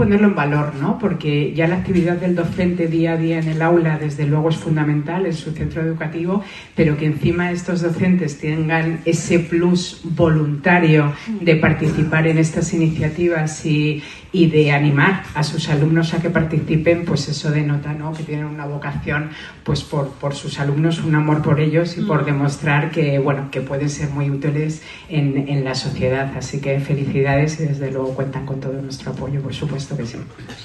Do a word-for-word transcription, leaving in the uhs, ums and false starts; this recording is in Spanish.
ponerlo en valor, ¿no? Porque ya la actividad del docente día a día en el aula, desde luego, es fundamental en su centro educativo, pero que encima estos docentes tengan ese plus voluntario de participar en estas iniciativas y, y de animar a sus alumnos a que participen, pues eso denota, ¿no?, que tienen una vocación pues por, por sus alumnos, un amor por ellos y por demostrar que, bueno, que pueden ser muy útiles en, en la sociedad. Así que felicidades y desde luego cuentan con todo nuestro apoyo, por supuesto que sí.